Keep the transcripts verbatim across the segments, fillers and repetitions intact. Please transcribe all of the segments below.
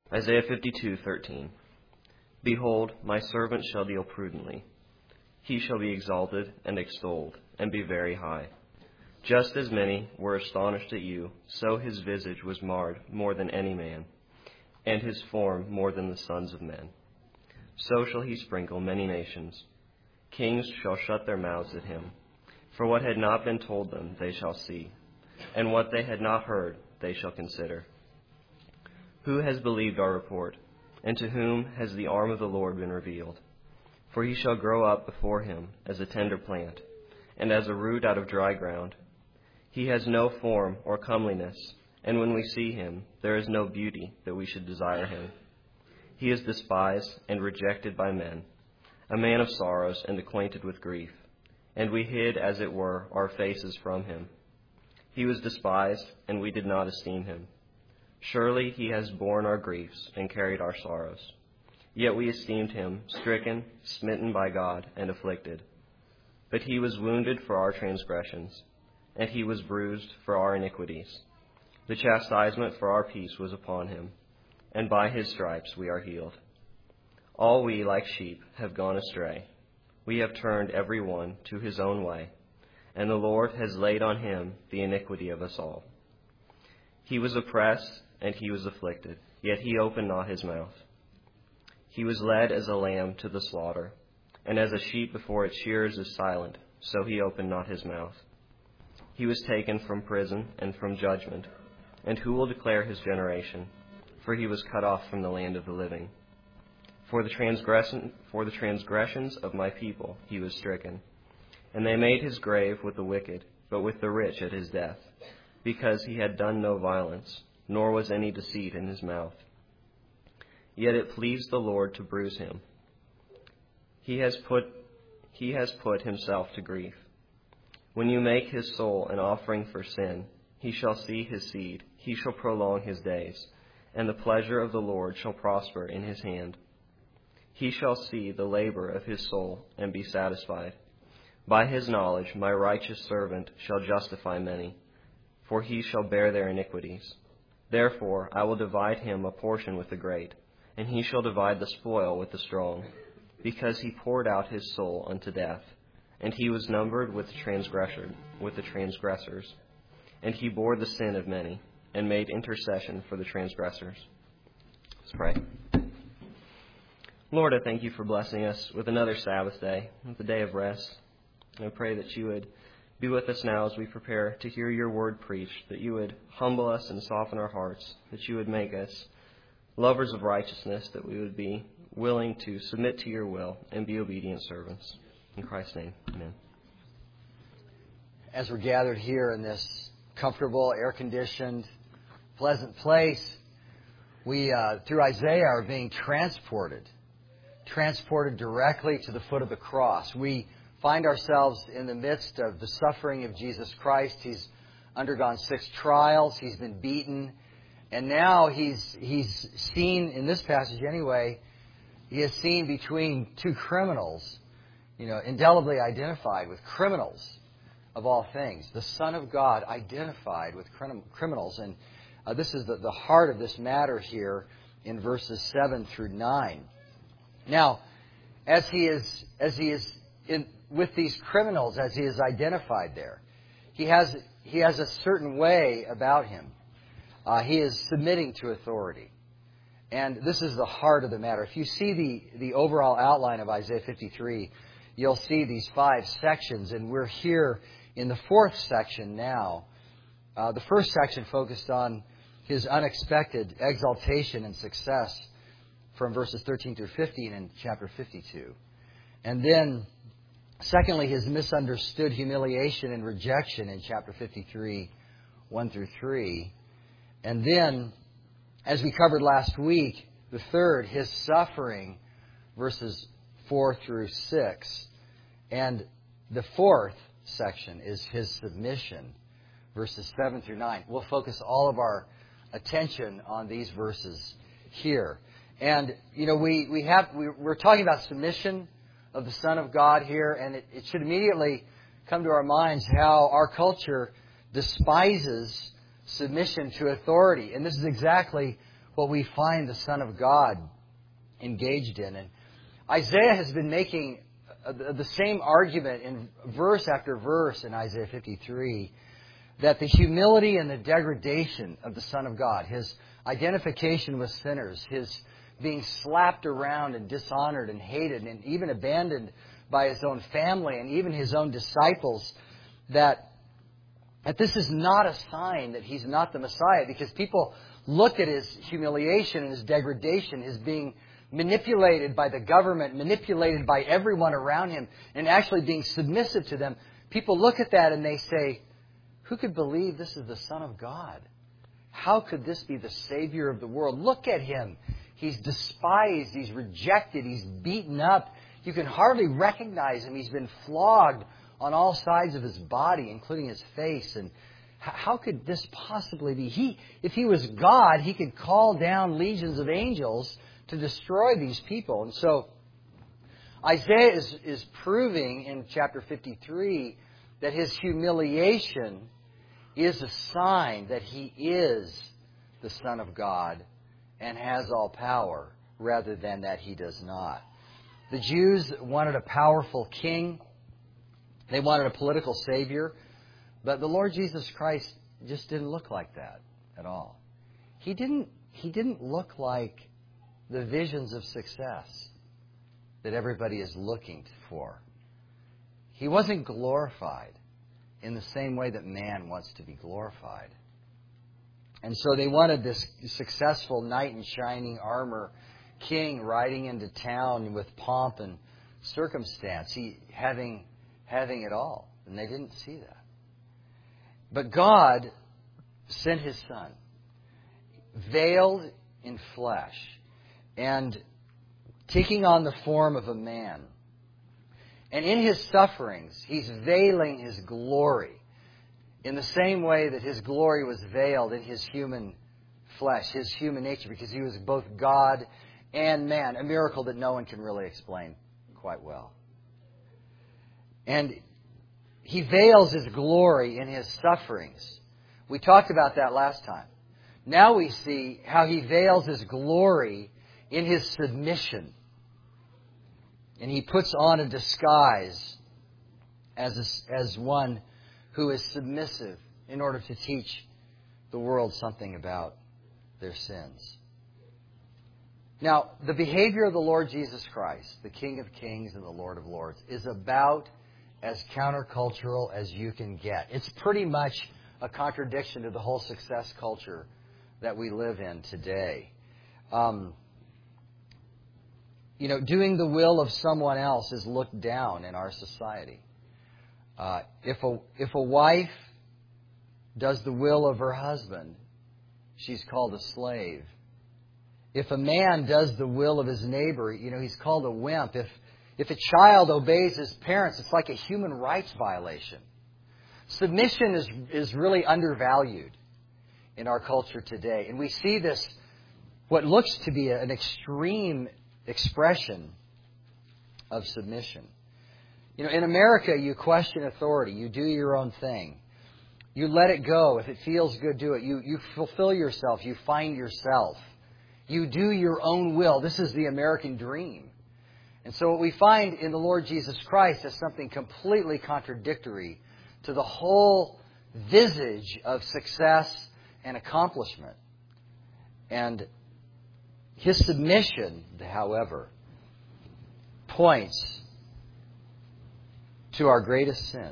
Isaiah fifty-two thirteen. Behold, my servant shall deal prudently. He shall be exalted and extolled, and be very high. Just as many were astonished at you, so his visage was marred more than any man, and his form more than the sons of men. So shall he sprinkle many nations. Kings shall shut their mouths at him. For what had not been told them they shall see, and what they had not heard they shall consider. Who has believed our report, and to whom has the arm of the Lord been revealed? For he shall grow up before him as a tender plant, and as a root out of dry ground. He has no form or comeliness, and when we see him, there is no beauty that we should desire him. He is despised and rejected by men, a man of sorrows and acquainted with grief, and we hid, as it were, our faces from him. He was despised, and we did not esteem him. Surely he has borne our griefs and carried our sorrows. Yet we esteemed him stricken, smitten by God, and afflicted. But he was wounded for our transgressions, and he was bruised for our iniquities. The chastisement for our peace was upon him, and by his stripes we are healed. All we, like sheep, have gone astray. We have turned every one to his own way, and the Lord has laid on him the iniquity of us all. He was oppressed, and he was afflicted, yet he opened not his mouth. He was led as a lamb to the slaughter, and as a sheep before its shearers is silent, so he opened not his mouth. He was taken from prison and from judgment, and who will declare his generation? For he was cut off from the land of the living. For the transgression, for the transgressions of my people he was stricken. And they made his grave with the wicked, but with the rich at his death, because he had done no violence, nor was any deceit in his mouth. Yet it pleased the Lord to bruise him. He has put, he has put himself to grief. When you make his soul an offering for sin, he shall see his seed, he shall prolong his days, and the pleasure of the Lord shall prosper in his hand. He shall see the labor of his soul and be satisfied. By his knowledge my righteous servant shall justify many, for he shall bear their iniquities. Therefore I will divide him a portion with the great, and he shall divide the spoil with the strong, because he poured out his soul unto death, and he was numbered with the transgressor, with the transgressors. And he bore the sin of many, and made intercession for the transgressors. Let's pray. Lord, I thank you for blessing us with another Sabbath day, with a day of rest. I pray that you would be with us now as we prepare to hear your word preached, that you would humble us and soften our hearts, that you would make us lovers of righteousness, that we would be willing to submit to your will and be obedient servants. In Christ's name, amen. As we're gathered here in this comfortable, air-conditioned, pleasant place, we, uh, through Isaiah, are being transported, transported directly to the foot of the cross. We find ourselves in the midst of the suffering of Jesus Christ. He's undergone six trials. He's been beaten. And now he's he's seen, in this passage anyway, he is seen between two criminals, you know, indelibly identified with criminals of all things. The Son of God identified with criminals. And uh, this is the, the heart of this matter here in verses seven through nine. Now, as he is as he is in with these criminals, as he is identified there, he has he has a certain way about him. Uh, he is submitting to authority. And this is the heart of the matter. If you see the, the overall outline of Isaiah fifty-three, you'll see these five sections, and we're here in the fourth section now. Uh, the first section focused on his unexpected exaltation and success from verses thirteen through fifteen in chapter fifty-two. And then, secondly, his misunderstood humiliation and rejection in chapter fifty-three, one through three. And then, as we covered last week, the third, his suffering, verses four through six. And the fourth section is his submission, verses seven through nine. We'll focus all of our attention on these verses here. And, you know, we, we have, we, we're talking about submission of the Son of God here, and it, it should immediately come to our minds how our culture despises submission to authority. And this is exactly what we find the Son of God engaged in. And Isaiah has been making the same argument in verse after verse in Isaiah fifty-three, that the humility and the degradation of the Son of God, His identification with sinners, His being slapped around and dishonored and hated and even abandoned by His own family and even His own disciples, that, that this is not a sign that He's not the Messiah, because people look at His humiliation and His degradation, His being manipulated by the government, manipulated by everyone around Him, and actually being submissive to them. People look at that and they say, who could believe this is the Son of God? How could this be the Savior of the world? Look at Him. He's despised. He's rejected. He's beaten up. You can hardly recognize Him. He's been flogged on all sides of His body, including His face. And how could this possibly be? He, if He was God, He could call down legions of angels to destroy these people. And so Isaiah is, is proving in chapter fifty-three that His humiliation is a sign that He is the Son of God and has all power, rather than that He does not. The Jews wanted a powerful king. They wanted a political savior. But the Lord Jesus Christ just didn't look like that at all. He didn't, he didn't look like the visions of success that everybody is looking for. He wasn't glorified in the same way that man wants to be glorified. And so they wanted this successful knight in shining armor king riding into town with pomp and circumstance, he having having it all. And they didn't see that. But God sent His Son, veiled in flesh, and taking on the form of a man. And in His sufferings, He's veiling His glory in the same way that His glory was veiled in His human flesh, His human nature, because He was both God and man, a miracle that no one can really explain quite well. And He veils His glory in His sufferings. We talked about that last time. Now we see how He veils His glory in His submission. And He puts on a disguise as, a, as one who is submissive in order to teach the world something about their sins. Now, the behavior of the Lord Jesus Christ, the King of Kings and the Lord of Lords, is about as countercultural as you can get. It's pretty much a contradiction to the whole success culture that we live in today. Um, you know, doing the will of someone else is looked down in our society. Uh, if a if a wife does the will of her husband, she's called a slave. If a man does the will of his neighbor, you know, he's called a wimp. If if a child obeys his parents, it's like a human rights violation. Submission is is really undervalued in our culture today. And we see this, what looks to be an extreme expression of submission. You know, in America, you question authority. You do your own thing. You let it go. If it feels good, do it. You, you fulfill yourself. You find yourself. You do your own will. This is the American dream. And so what we find in the Lord Jesus Christ is something completely contradictory to the whole visage of success and accomplishment. And His submission, however, points to our greatest sin,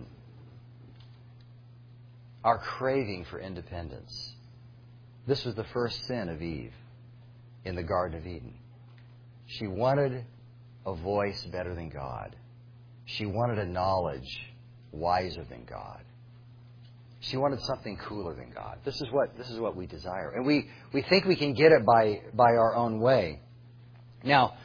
our craving for independence. This was the first sin of Eve in the Garden of Eden. She wanted a voice better than God. She wanted a knowledge wiser than God. She wanted something cooler than God. This is what this is what we desire. And we, we think we can get it by, by our own way. Now,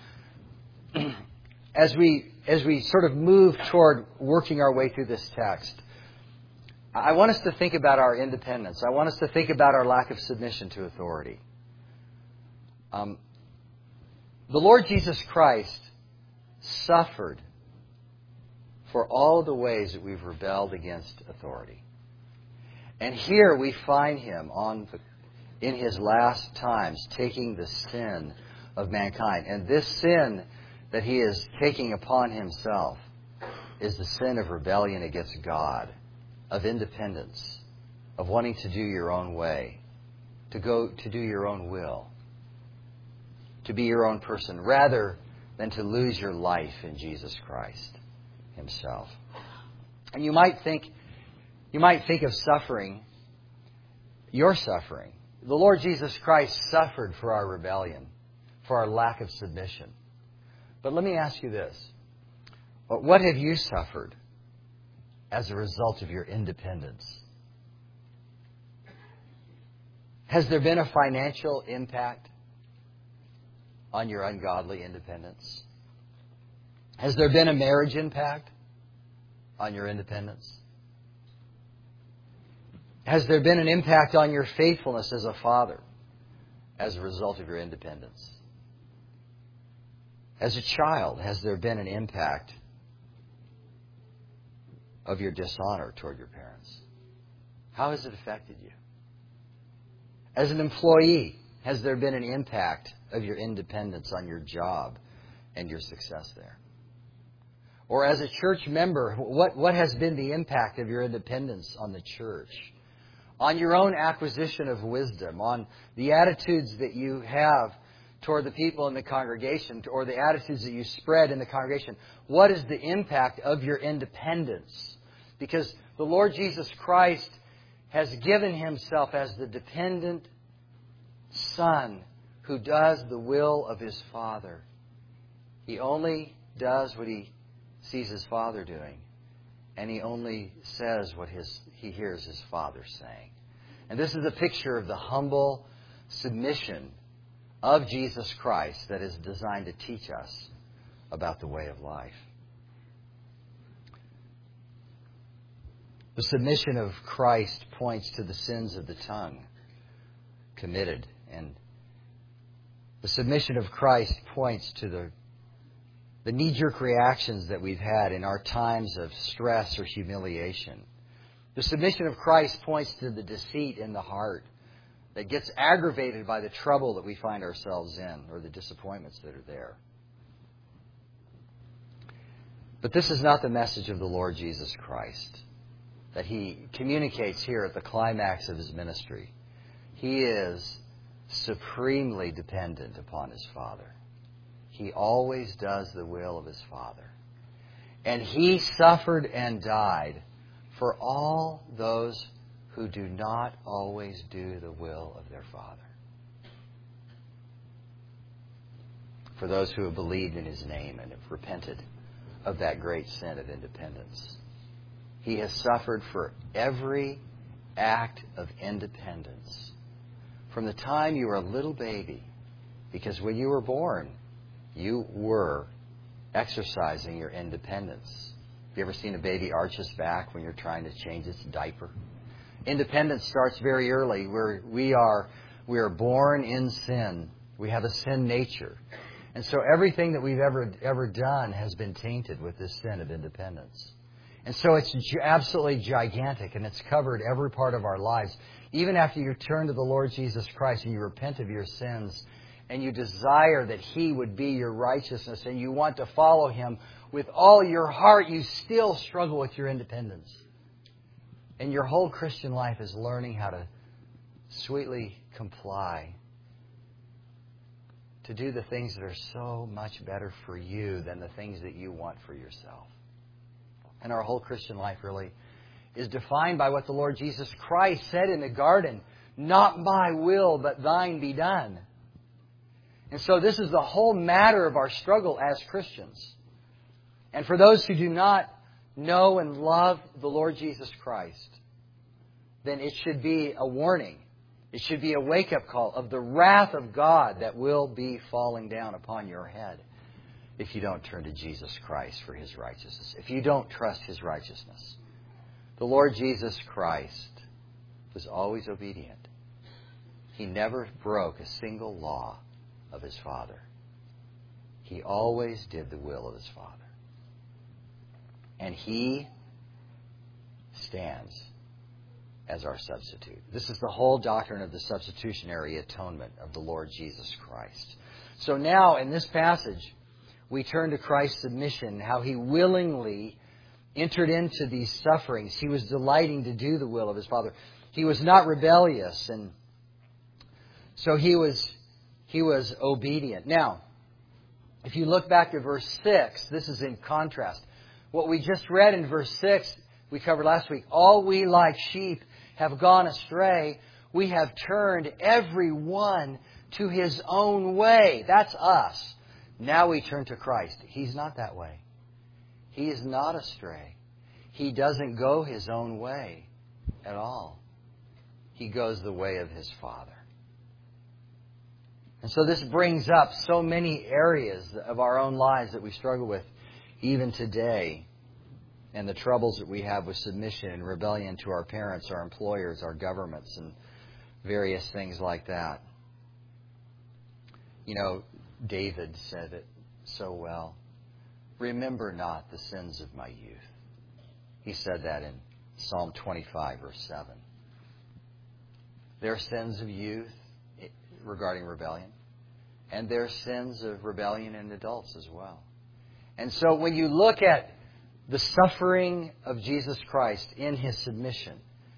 as we as we sort of move toward working our way through this text, I want us to think about our independence. I want us to think about our lack of submission to authority. Um, the Lord Jesus Christ suffered for all of the ways that we've rebelled against authority. And here we find Him on the, in His last times, taking the sin of mankind. And this sin that He is taking upon Himself is the sin of rebellion against God, of independence, of wanting to do your own way, to go to do your own will, to be your own person, rather than to lose your life in Jesus Christ Himself. And you might think, you might think of suffering, your suffering. The Lord Jesus Christ suffered for our rebellion, for our lack of submission. But let me ask you this. What have you suffered as a result of your independence? Has there been a financial impact on your ungodly independence? Has there been a marriage impact on your independence? Has there been an impact on your faithfulness as a father as a result of your independence? As a child, has there been an impact of your dishonor toward your parents? How has it affected you? As an employee, has there been an impact of your independence on your job and your success there? Or as a church member, what, what has been the impact of your independence on the church? On your own acquisition of wisdom, on the attitudes that you have toward the people in the congregation, or the attitudes that you spread in the congregation. What is the impact of your independence? Because the Lord Jesus Christ has given Himself as the dependent Son who does the will of His Father. He only does what He sees His Father doing, and He only says what his, He hears His Father saying. And this is a picture of the humble submission of Jesus Christ that is designed to teach us about the way of life. The submission of Christ points to the sins of the tongue committed, and the submission of Christ points to the, the knee-jerk reactions that we've had in our times of stress or humiliation. The submission of Christ points to the deceit in the heart that gets aggravated by the trouble that we find ourselves in, or the disappointments that are there. But this is not the message of the Lord Jesus Christ that He communicates here at the climax of His ministry. He is supremely dependent upon His Father. He always does the will of His Father. And He suffered and died for all those who do not always do the will of their Father. For those who have believed in His name and have repented of that great sin of independence. He has suffered for every act of independence. From the time you were a little baby, because when you were born, you were exercising your independence. Have you ever seen a baby arch its back when you're trying to change its diaper? Independence starts very early. We're, we are we are born in sin. We have a sin nature. And so everything that we've ever ever done has been tainted with this sin of independence. And so it's absolutely gigantic, and it's covered every part of our lives. Even after you turn to the Lord Jesus Christ and you repent of your sins and you desire that He would be your righteousness and you want to follow Him with all your heart, you still struggle with your independence. And your whole Christian life is learning how to sweetly comply, to do the things that are so much better for you than the things that you want for yourself. And our whole Christian life really is defined by what the Lord Jesus Christ said in the garden, "Not my will, but thine be done." And so this is the whole matter of our struggle as Christians. And for those who do not know and love the Lord Jesus Christ, then it should be a warning. It should be a wake-up call of the wrath of God that will be falling down upon your head if you don't turn to Jesus Christ for His righteousness, if you don't trust His righteousness. The Lord Jesus Christ was always obedient. He never broke a single law of His Father. He always did the will of His Father. And He stands as our substitute. This is the whole doctrine of the substitutionary atonement of the Lord Jesus Christ. So now, in this passage, we turn to Christ's submission, how He willingly entered into these sufferings. He was delighting to do the will of His Father. He was not rebellious, and so He was, he was obedient. Now, if you look back to verse six, this is in contrast. What we just read in verse six, we covered last week. All we like sheep have gone astray. We have turned every one to his own way. That's us. Now we turn to Christ. He's not that way. He is not astray. He doesn't go his own way at all. He goes the way of his Father. And so this brings up so many areas of our own lives that we struggle with even today, and the troubles that we have with submission and rebellion to our parents, our employers, our governments, and various things like that. You know, David said it so well. Remember not the sins of my youth. He said that in Psalm twenty-five, verse seven. There are sins of youth regarding rebellion, and there are sins of rebellion in adults as well. And so when you look at the suffering of Jesus Christ in His submission,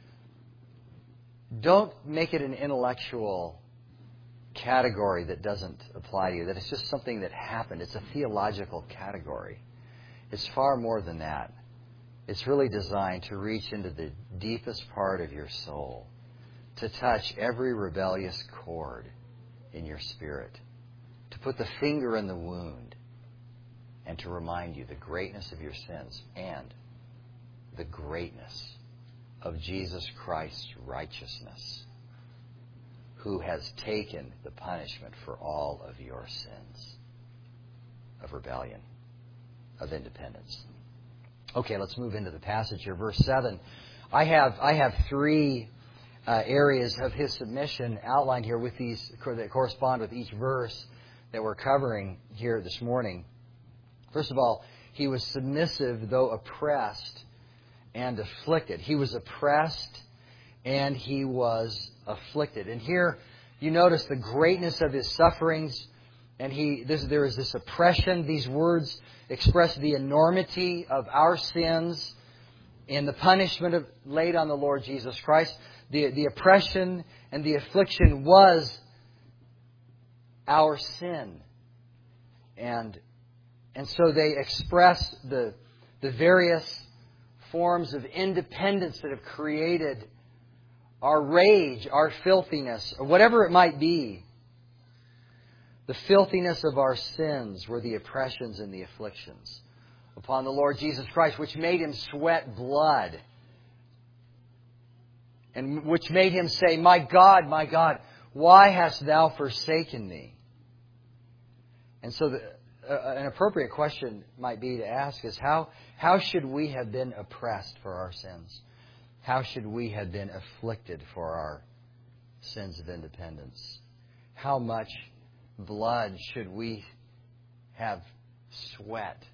don't make it an intellectual category that doesn't apply to you, that it's just something that happened. It's a theological category. It's far more than that. It's really designed to reach into the deepest part of your soul, to touch every rebellious chord in your spirit, to put the finger in the wound, and to remind you the greatness of your sins and the greatness of Jesus Christ's righteousness, who has taken the punishment for all of your sins of rebellion, of independence. Okay, let's move into the passage here. Verse seven. I have I have three uh, areas of His submission outlined here with these that correspond with each verse that we're covering here this morning. First of all, He was submissive though oppressed and afflicted. He was oppressed and He was afflicted. And here you notice the greatness of His sufferings. And he, this, there is this oppression. These words express the enormity of our sins and the punishment of, laid on the Lord Jesus Christ. The, the oppression and the affliction was our sin. And, and so they express the, the various forms of independence that have created our rage, our filthiness, or whatever it might be. The filthiness of our sins were the oppressions and the afflictions upon the Lord Jesus Christ, which made Him sweat blood, and which made Him say, "My God, my God, why hast Thou forsaken me?" And so the, uh, an appropriate question might be to ask is, how, how should we have been oppressed for our sins? How should we have been afflicted for our sins of independence? How much blood should we have sweat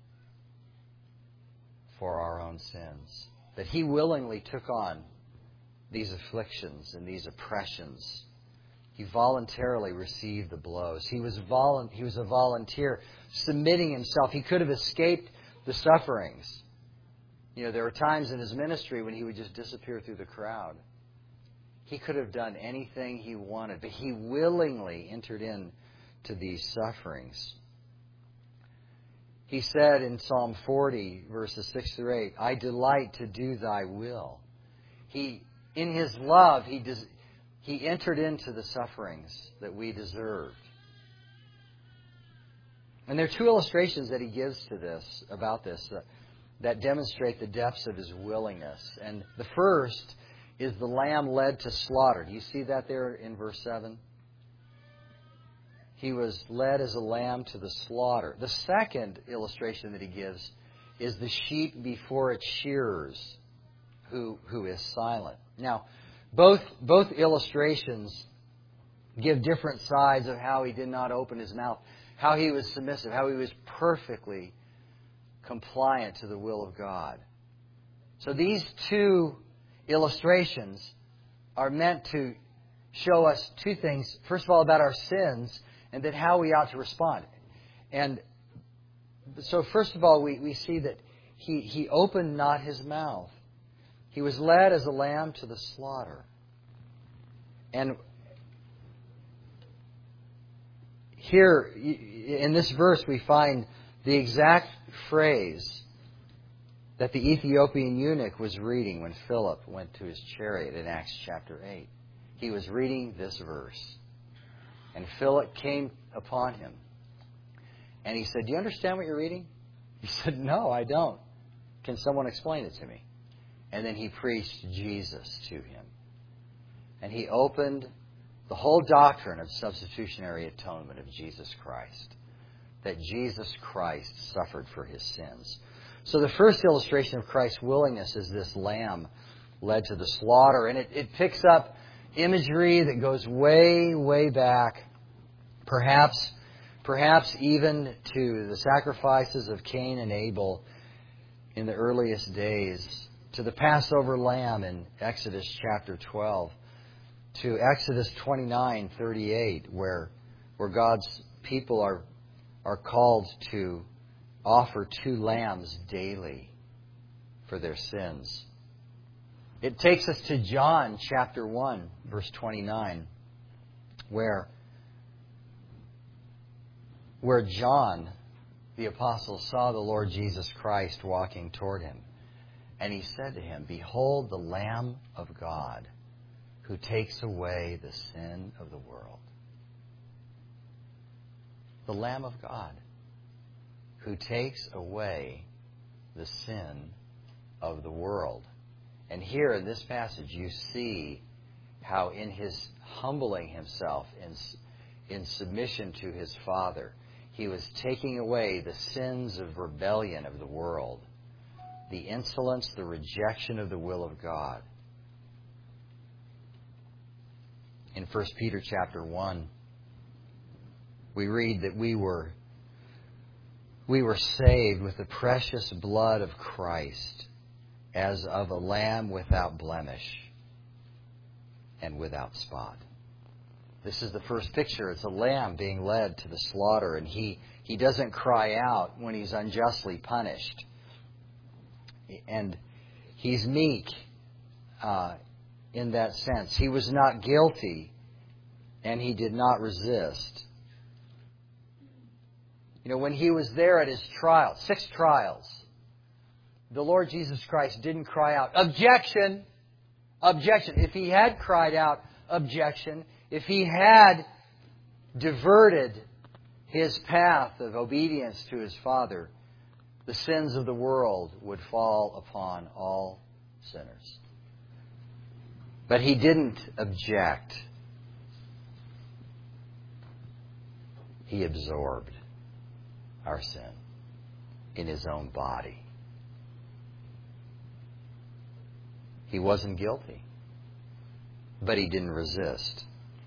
for our own sins? That He willingly took on these afflictions and these oppressions. He voluntarily received the blows. He was volu- he was a volunteer, submitting Himself. He could have escaped the sufferings. You know, there were times in His ministry when He would just disappear through the crowd. He could have done anything He wanted, but He willingly entered in to these sufferings. He said in Psalm forty, verses six through eight, "I delight to do Thy will." He, in His love, He des- He entered into the sufferings that we deserved. And there are two illustrations that He gives to this, about this, uh, that demonstrate the depths of His willingness. And the first is the lamb led to slaughter. Do you see that there in verse seven? He was led as a lamb to the slaughter. The second illustration that He gives is the sheep before its shearers, who, who is silent. Now, both, both illustrations give different sides of how He did not open His mouth, how He was submissive, how He was perfectly compliant to the will of God. So these two illustrations are meant to show us two things. First of all, about our sins, and then how we ought to respond. And so first of all, we, we see that he, he opened not His mouth. He was led as a lamb to the slaughter. And here, in this verse, we find the exact phrase that the Ethiopian eunuch was reading when Philip went to his chariot in Acts chapter eight. He was reading this verse. And Philip came upon him. And he said, "Do you understand what you're reading?" He said, "No, I don't. Can someone explain it to me?" And then he preached Jesus to him. And he opened the whole doctrine of substitutionary atonement of Jesus Christ. That Jesus Christ suffered for His sins. So the first illustration of Christ's willingness is this lamb led to the slaughter. And it, it picks up imagery that goes way, way back. Perhaps, perhaps even to the sacrifices of Cain and Abel in the earliest days. To the Passover lamb in Exodus chapter twelve. To Exodus twenty-nine thirty-eight, where, where God's people are, are called to offer two lambs daily for their sins. It takes us to John chapter one, verse twenty-nine, where, where John, the apostle, saw the Lord Jesus Christ walking toward him. And he said to him, "Behold the Lamb of God, who takes away the sin of the world." The Lamb of God, who takes away the sin of the world. And here in this passage you see how in His humbling Himself, in, in submission to His Father, He was taking away the sins of rebellion of the world, the insolence, the rejection of the will of God. In First Peter chapter one, we read that we were we were saved with the precious blood of Christ, as of a lamb without blemish and without spot. This is the first picture. It's a lamb being led to the slaughter, and he, he doesn't cry out when he's unjustly punished. And he's meek uh, in that sense. He was not guilty, and he did not resist. You know, when he was there at his trial, six trials, the Lord Jesus Christ didn't cry out, "Objection! Objection!" If He had cried out, "Objection!" If He had diverted His path of obedience to His Father, the sins of the world would fall upon all sinners. But He didn't object. He absorbed our sin in His own body. He wasn't guilty, but He didn't resist.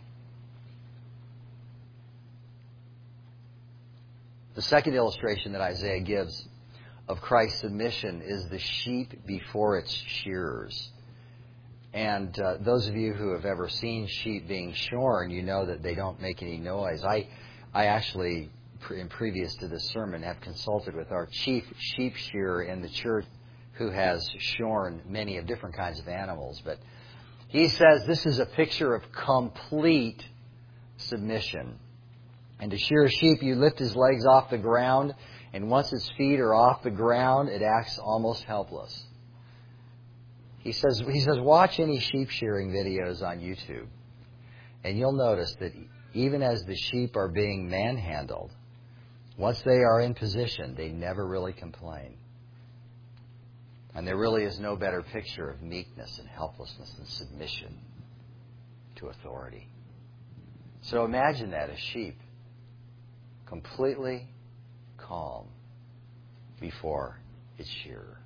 The second illustration that Isaiah gives of Christ's submission is the sheep before its shearers. And uh, those of you who have ever seen sheep being shorn, you know that they don't make any noise. I, I actually, in previous to this sermon, have consulted with our chief sheep shearer in the church, who has shorn many of different kinds of animals. But he says this is a picture of complete submission. And to shear a sheep, you lift his legs off the ground, and once its feet are off the ground, it acts almost helpless. He says, he says, watch any sheep shearing videos on YouTube, and you'll notice that even as the sheep are being manhandled, once they are in position, they never really complain. And there really is no better picture of meekness and helplessness and submission to authority. So imagine that, a sheep completely calm before its shearer.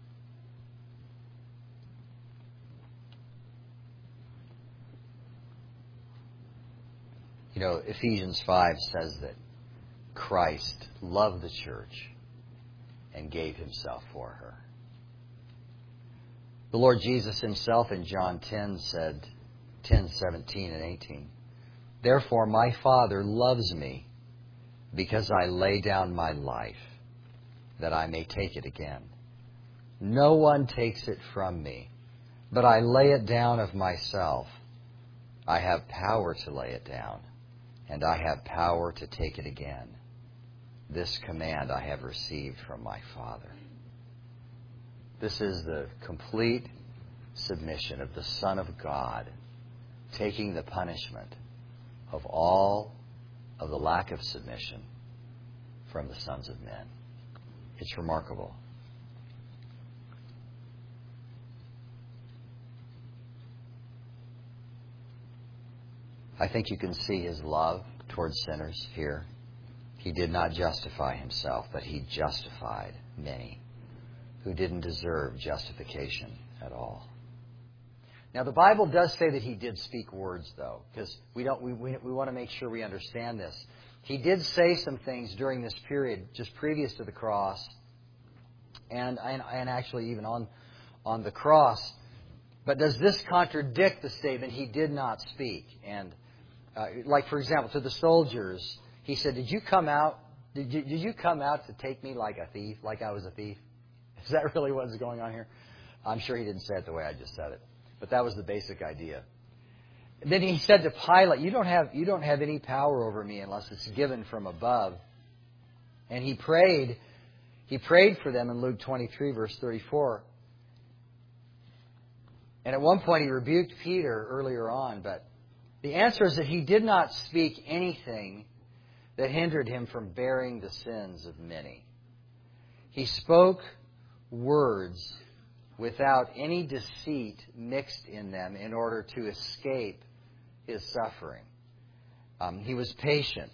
You know, Ephesians five says that Christ loved the church and gave Himself for her. The Lord Jesus himself in John ten said, ten, seventeen, and eighteen, "Therefore my Father loves me, because I lay down my life, that I may take it again. No one takes it from me, but I lay it down of myself. I have power to lay it down, and I have power to take it again. This command I have received from my Father." This is the complete submission of the Son of God, taking the punishment of all of the lack of submission from the sons of men. It's remarkable. I think you can see His love towards sinners here. He did not justify Himself, but He justified many who didn't deserve justification at all. Now, the Bible does say that He did speak words, though, because we don't. We, we, we want to make sure we understand this. He did say some things during this period, just previous to the cross, and and, and actually even on on the cross. But does this contradict the statement, He did not speak? And uh, like, for example, to the soldiers, He said, "Did you come out? Did you, did you come out to take me like a thief, like I was a thief?" Is that really what's going on here? I'm sure He didn't say it the way I just said it, but that was the basic idea. Then He said to Pilate, "You don't have you don't have any power over me unless it's given from above." And He prayed, He prayed for them in Luke twenty-three, verse thirty-four. And at one point He rebuked Peter earlier on, but the answer is that He did not speak anything that hindered Him from bearing the sins of many. He spoke words without any deceit mixed in them in order to escape His suffering. Um, he was patient.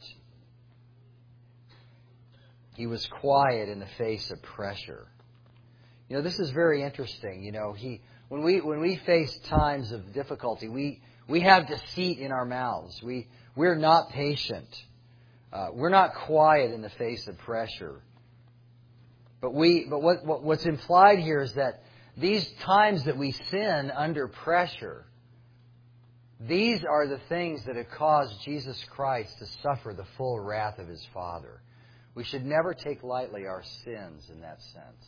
He was quiet in the face of pressure. You know, this is very interesting. You know, he when we when we face times of difficulty, we we have deceit in our mouths. We we're not patient. Uh, we're not quiet in the face of pressure. But we but what, what what's implied here is that these times that we sin under pressure, these are the things that have caused Jesus Christ to suffer the full wrath of His Father. We should never take lightly our sins in that sense.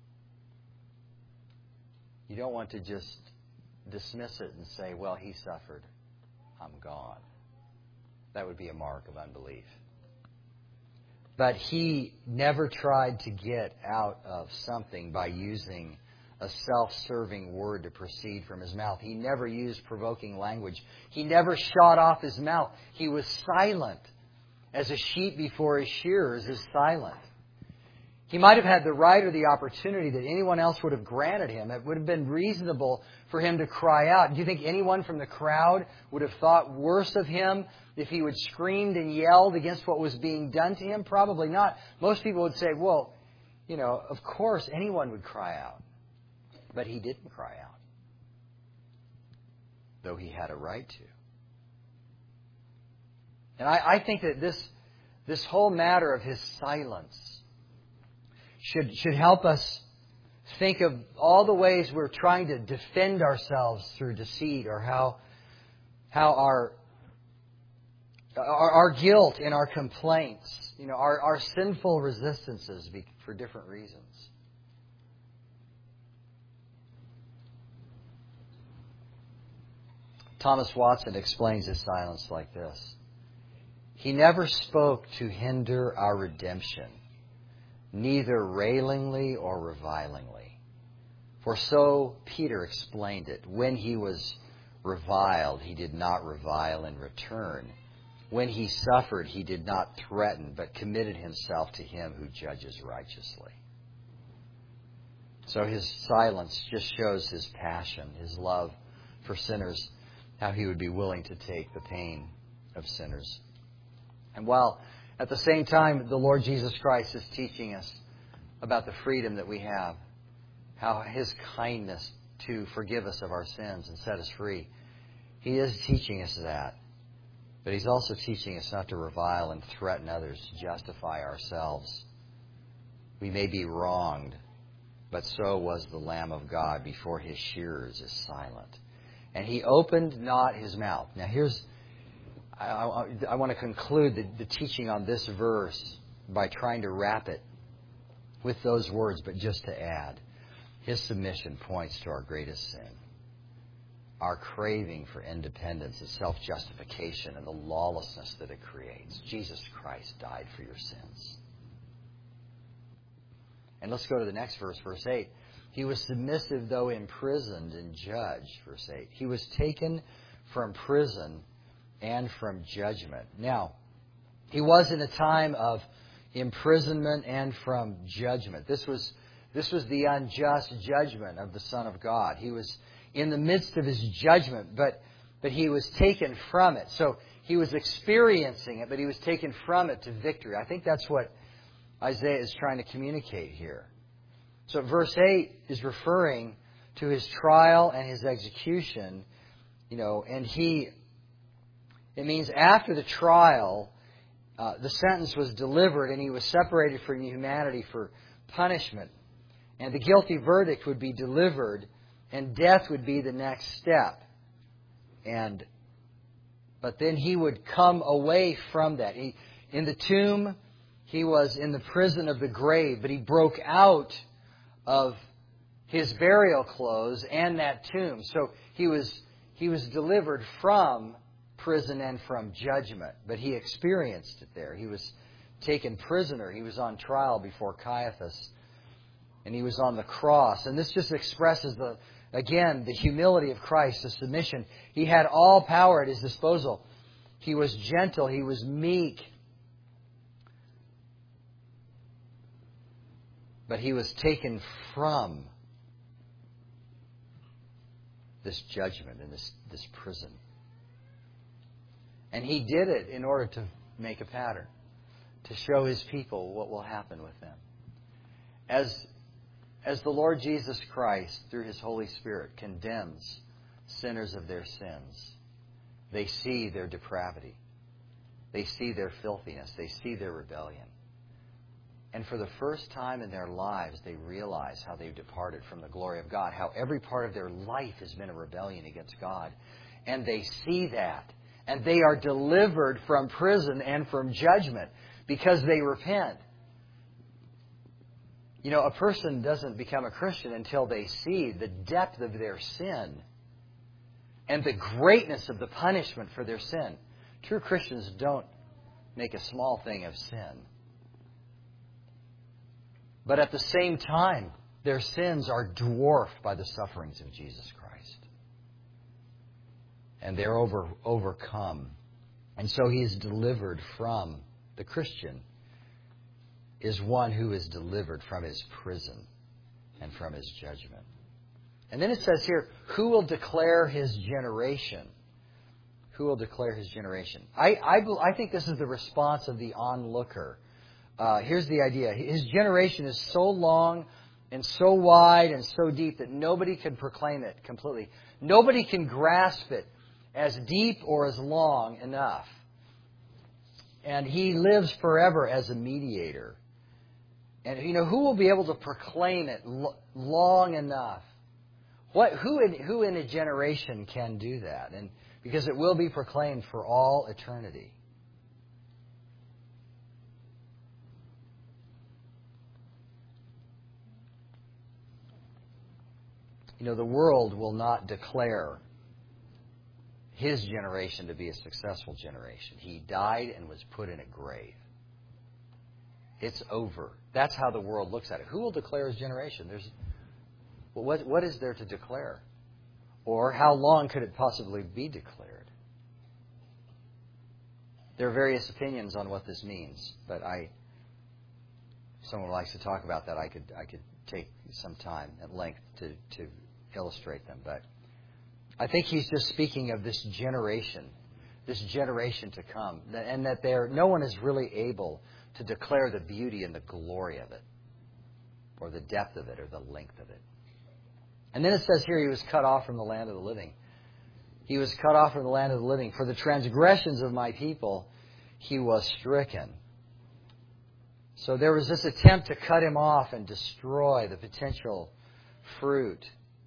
You don't want to just dismiss it and say, "Well, He suffered, I'm gone." That would be a mark of unbelief. But He never tried to get out of something by using a self-serving word to proceed from His mouth. He never used provoking language. He never shot off His mouth. He was silent, as a sheep before his shearers is silent. He might have had the right or the opportunity that anyone else would have granted Him. It would have been reasonable for Him to cry out. Do you think anyone from the crowd would have thought worse of Him if He would screamed and yelled against what was being done to Him? Probably not. Most people would say, well, you know, of course anyone would cry out. But He didn't cry out, though He had a right to. And I, I think that this this whole matter of His silence should should help us think of all the ways we're trying to defend ourselves through deceit, or how how our our, our guilt and our complaints, you know, our, our sinful resistances be, for different reasons. Thomas Watson explains His silence like this: He never spoke to hinder our redemption, neither railingly or revilingly. For so Peter explained it: when he was reviled, he did not revile in return. When he suffered, he did not threaten, but committed himself to Him who judges righteously. So His silence just shows His passion, His love for sinners, how He would be willing to take the pain of sinners. And while at the same time the Lord Jesus Christ is teaching us about the freedom that we have, how His kindness to forgive us of our sins and set us free, He is teaching us that. But He's also teaching us not to revile and threaten others to justify ourselves. We may be wronged, but so was the Lamb of God before his shearers is silent. And he opened not his mouth. Now here's, I, I, I want to conclude the, the teaching on this verse by trying to wrap it with those words, but just to add, his submission points to our greatest sin. Our craving for independence and self-justification and the lawlessness that it creates. Jesus Christ died for your sins. And let's go to the next verse, verse eight. He was submissive though imprisoned and judged, verse eight. He was taken from prison and from judgment. Now, he was in a time of imprisonment and from judgment. This was, this was the unjust judgment of the Son of God. He was in the midst of his judgment, but, but he was taken from it. So he was experiencing it, but he was taken from it to victory. I think that's what Isaiah is trying to communicate here. So verse eight is referring to his trial and his execution, you know, and he, it means after the trial, uh, the sentence was delivered and he was separated from humanity for punishment. And the guilty verdict would be delivered and death would be the next step. And, but then he would come away from that. He, in the tomb, he was in the prison of the grave, but he broke out of his burial clothes and that tomb. So he was, he was delivered from prison and from judgment, but he experienced it there. He was taken prisoner. He was on trial before Caiaphas, and he was on the cross. And this just expresses the, again, the humility of Christ, the submission. He had all power at his disposal. He was gentle. He was meek. But he was taken from this judgment and this, this prison. And he did it in order to make a pattern, to show his people what will happen with them. As, as the Lord Jesus Christ, through his Holy Spirit, condemns sinners of their sins, they see their depravity. They see their filthiness. They see their rebellion. And for the first time in their lives, they realize how they've departed from the glory of God, how every part of their life has been a rebellion against God. And they see that. And they are delivered from prison and from judgment because they repent. You know, a person doesn't become a Christian until they see the depth of their sin and the greatness of the punishment for their sin. True Christians don't make a small thing of sin. But at the same time, their sins are dwarfed by the sufferings of Jesus Christ. And they're over, overcome. And so he is delivered from, the Christian is one who is delivered from his prison and from his judgment. And then it says here, who will declare his generation? Who will declare his generation? I, I, I think this is the response of the onlooker. Uh, here's the idea. His generation is so long and so wide and so deep that nobody can proclaim it completely. Nobody can grasp it as deep or as long enough. And he lives forever as a mediator. And, you know, who will be able to proclaim it l- long enough? What, who, in, who in a generation can do that? And because it will be proclaimed for all eternity. You know, the world will not declare his generation to be a successful generation. He died and was put in a grave. It's over. That's how the world looks at it. Who will declare his generation? There's, well, what, what is there to declare? Or how long could it possibly be declared? There are various opinions on what this means, but I, if someone likes to talk about that, I could I could take some time at length to, to illustrate them. But I think he's just speaking of this generation, this generation to come, and that there no one is really able to declare the beauty and the glory of it, or the depth of it, or the length of it. And then it says here he was cut off from the land of the living. He was cut off from the land of the living. For the transgressions of my people he was stricken. So there was this attempt to cut him off and destroy the potential fruit.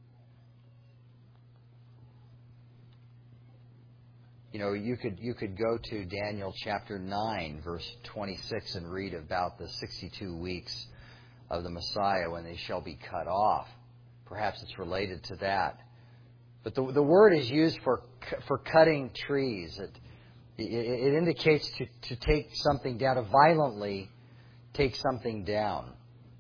You know, you could you could go to Daniel chapter nine, verse twenty-six, and read about the sixty-two weeks of the Messiah when they shall be cut off. Perhaps it's related to that. But the the word is used for for cutting trees. It it, it indicates to, to take something down, to violently take something down.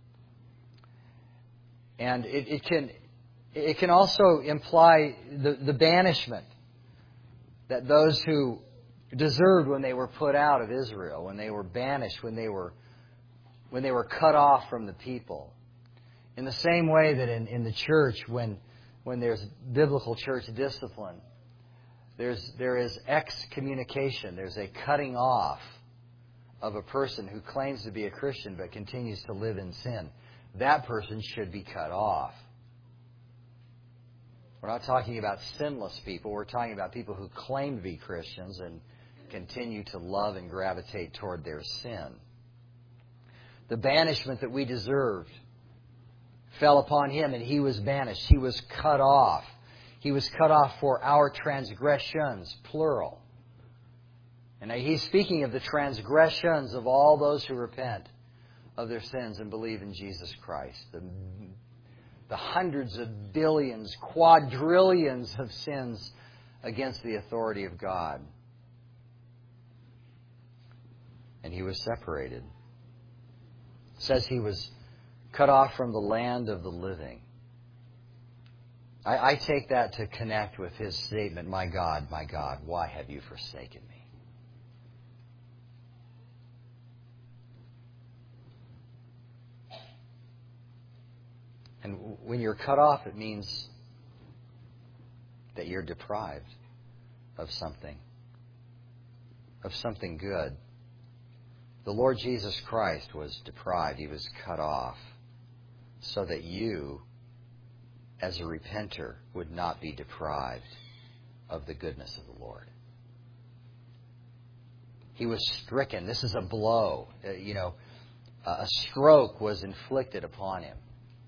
And it, it can it can also imply the, the banishment that those who deserved when they were put out of Israel, when they were banished, when they were when they were cut off from the people. In the same way that in, in the church, when when there's biblical church discipline, there's there is excommunication, there's a cutting off of a person who claims to be a Christian but continues to live in sin. That person should be cut off. We're not talking about sinless people. We're talking about people who claim to be Christians and continue to love and gravitate toward their sin. The banishment that we deserved fell upon Him, and He was banished. He was cut off. He was cut off for our transgressions, plural. And He's speaking of the transgressions of all those who repent of their sins and believe in Jesus Christ. The, the hundreds of billions, quadrillions of sins against the authority of God. And He was separated. It says He was cut off from the land of the living. I, I take that to connect with His statement, "My God, my God, why have you forsaken me?" And when you're cut off, it means that you're deprived of something, of something good. The Lord Jesus Christ was deprived. He was cut off so that you, as a repenter, would not be deprived of the goodness of the Lord. He was stricken. This is a blow. Uh, you know, a stroke was inflicted upon Him.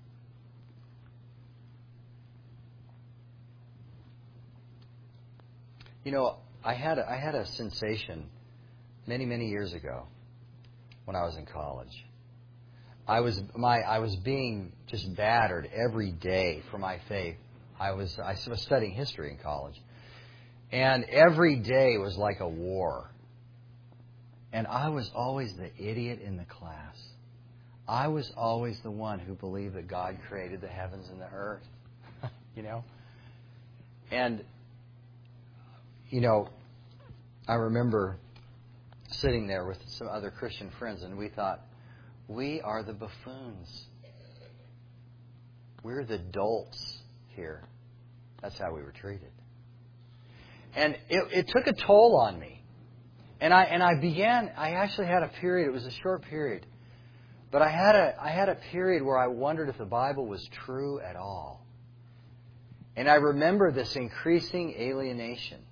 You know, I had a, I had a sensation many, many years ago when I was in college. I was my I was being just battered every day for my faith. I was I was studying history in college, and every day was like a war. And I was always the idiot in the class. I was always the one who believed that God created the heavens and the earth. You know, and you know, I remember sitting there with some other Christian friends, and we thought, we are the buffoons. We're the dolts here. That's how we were treated. And it, it took a toll on me. And I and I began, I actually had a period, it was a short period, but I had a I had a period where I wondered if the Bible was true at all. And I remember this increasing alienation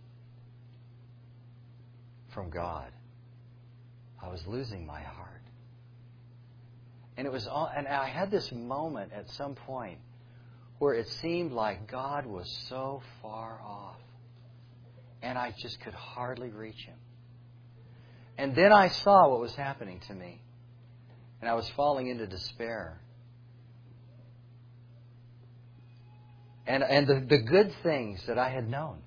from God. I was losing my heart. And it was all, and I had this moment at some point where it seemed like God was so far off. And I just could hardly reach Him. And then I saw what was happening to me. And I was falling into despair. And and the, the good things that I had known,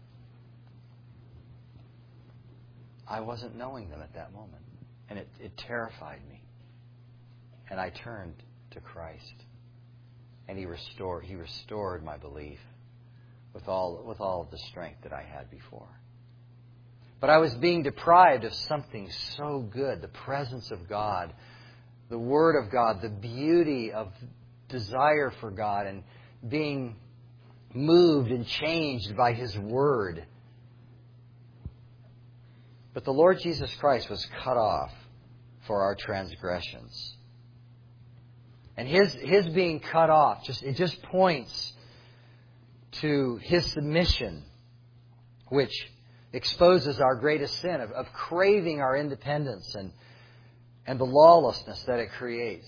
I wasn't knowing them at that moment. And it, it terrified me. And I turned to Christ. And He restored He restored my belief with all with all of the strength that I had before. But I was being deprived of something so good, the presence of God, the Word of God, the beauty of desire for God, and being moved and changed by His Word. But the Lord Jesus Christ was cut off for our transgressions. And His His being cut off, just it just points to His submission, which exposes our greatest sin of, of craving our independence and and the lawlessness that it creates.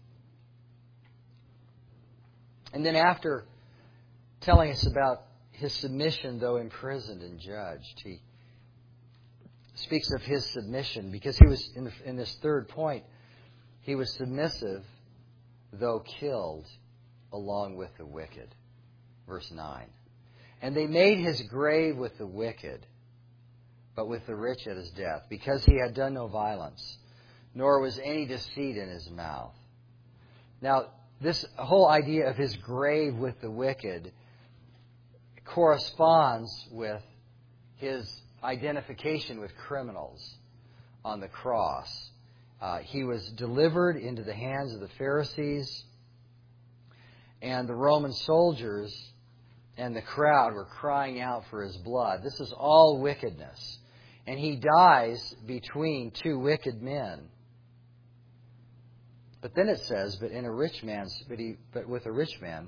And then after telling us about his submission, though imprisoned and judged, he speaks of his submission because he was, in, the, in this third point, he was submissive, though killed along with the wicked. Verse nine. And they made his grave with the wicked, but with the rich at his death, because he had done no violence, nor was any deceit in his mouth. Now, this whole idea of his grave with the wicked corresponds with his identification with criminals on the cross. Uh, he was delivered into the hands of the Pharisees, and the Roman soldiers and the crowd were crying out for his blood. This is all wickedness. And he dies between two wicked men. But then it says, but in a rich man's, but he, but with a rich man.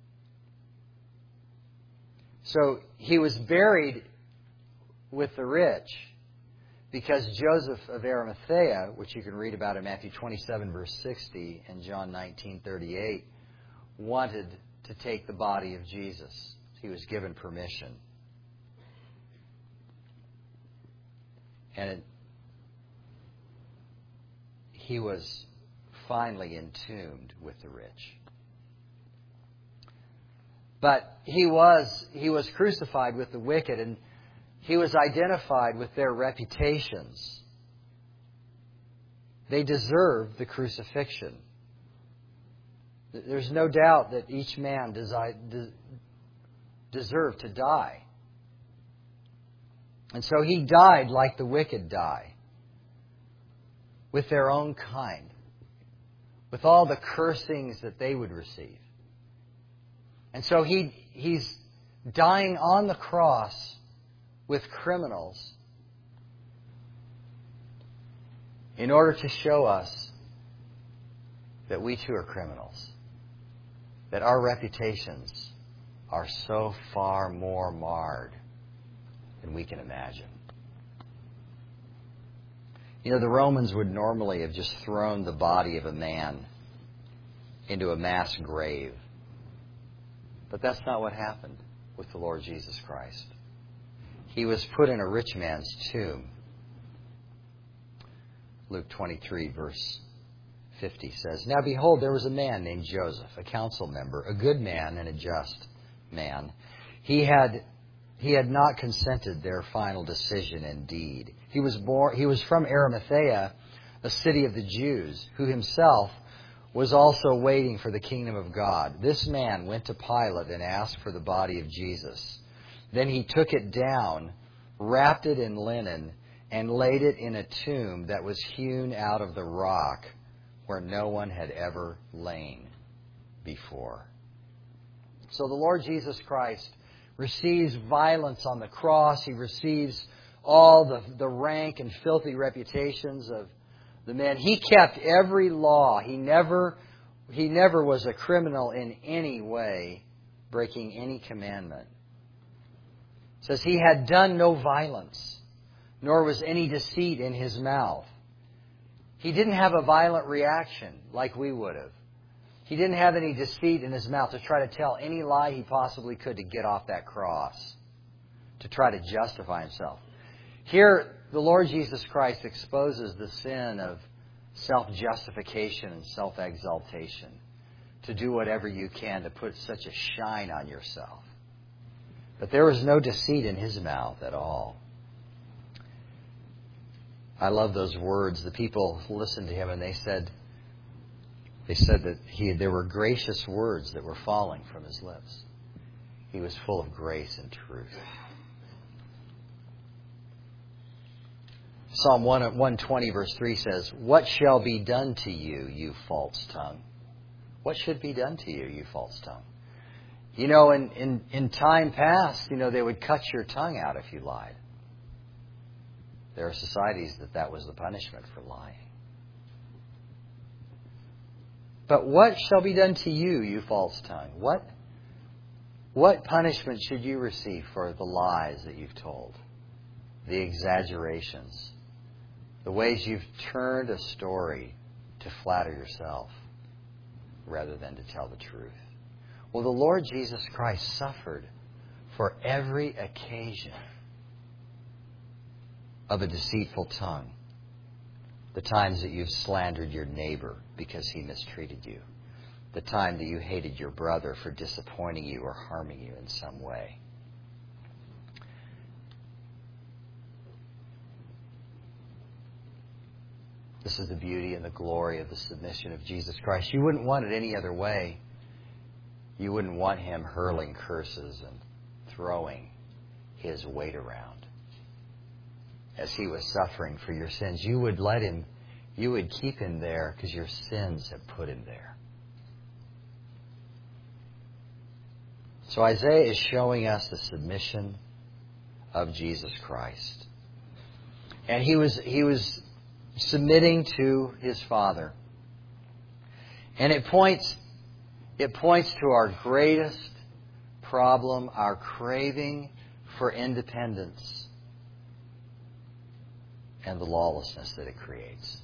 So he was buried with the rich because Joseph of Arimathea, which you can read about in Matthew twenty-seven, verse sixty, and John nineteen, thirty-eight, wanted to take the body of Jesus. He was given permission. And it, he was finally entombed with the rich. But he was he was crucified with the wicked, and he was identified with their reputations. They deserved the crucifixion. There's no doubt that each man desi- deserved to die. And so he died like the wicked die, with their own kind, with all the cursings that they would receive. And so he he's dying on the cross with criminals in order to show us that we too are criminals, that our reputations are so far more marred than we can imagine. You know, the Romans would normally have just thrown the body of a man into a mass grave. But that's not what happened with the Lord Jesus Christ. He was put in a rich man's tomb. Luke twenty-three, verse fifty says, Now behold, there was a man named Joseph, a council member, a good man and a just man. He had he had not consented their final decision indeed. He was born. He was from Arimathea, a city of the Jews, who himself was also waiting for the kingdom of God. This man went to Pilate and asked for the body of Jesus. Then he took it down, wrapped it in linen, and laid it in a tomb that was hewn out of the rock where no one had ever lain before. So the Lord Jesus Christ receives violence on the cross. He receives all the, the rank and filthy reputations of the men. He kept every law. He never, he never was a criminal in any way, breaking any commandment. It says he had done no violence, nor was any deceit in his mouth. He didn't have a violent reaction like we would have. He didn't have any deceit in his mouth to try to tell any lie he possibly could to get off that cross, to try to justify himself. Here, the Lord Jesus Christ exposes the sin of self-justification and self-exaltation, to do whatever you can to put such a shine on yourself. But there was no deceit in his mouth at all. I love those words. The people listened to him and they said, they said that he, there were gracious words that were falling from his lips. He was full of grace and truth. Psalm one twenty verse three says, What shall be done to you, you false tongue? What should be done to you, you false tongue? You know, in, in, in time past, you know, they would cut your tongue out if you lied. There are societies that that was the punishment for lying. But what shall be done to you, you false tongue? What, what punishment should you receive for the lies that you've told? The exaggerations, The ways you've turned a story to flatter yourself rather than to tell the truth. Well, the Lord Jesus Christ suffered for every occasion of a deceitful tongue. The times that you've slandered your neighbor because he mistreated you. The time that you hated your brother for disappointing you or harming you in some way. This is the beauty and the glory of the submission of Jesus Christ. You wouldn't want it any other way. You wouldn't want Him hurling curses and throwing His weight around as He was suffering for your sins. You would let Him, you would keep Him there because your sins have put Him there. So Isaiah is showing us the submission of Jesus Christ. And he was he was submitting to His Father. And it points it points to our greatest problem, our craving for independence and the lawlessness that it creates.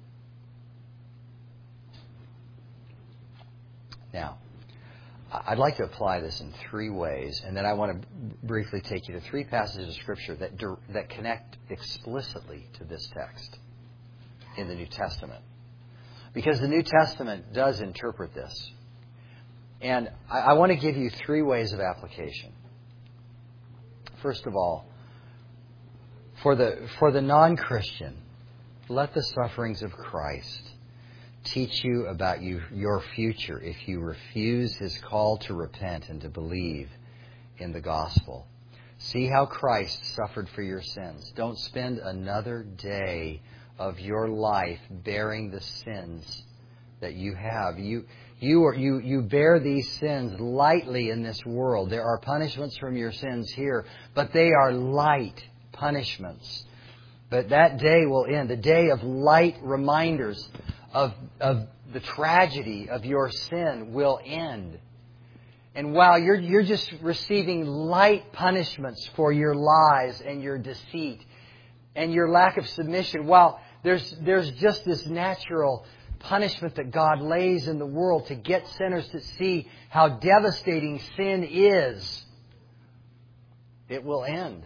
Now, I'd like to apply this in three ways, and then I want to briefly take you to three passages of Scripture that that connect explicitly to this text in the New Testament. Because the New Testament does interpret this. And I, I want to give you three ways of application. First of all, for the for the non-Christian, let the sufferings of Christ teach you about you, your future if you refuse His call to repent and to believe in the gospel. See how Christ suffered for your sins. Don't spend another day of your life bearing the sins that you have. You you are you you bear these sins lightly in this world. There are punishments from your sins here, but they are light punishments. But that day will end, the day of light reminders of of the tragedy of your sin will end. And while you're you're just receiving light punishments for your lies and your deceit and your lack of submission, while there's there's just this natural punishment that God lays in the world to get sinners to see how devastating sin is, it will end.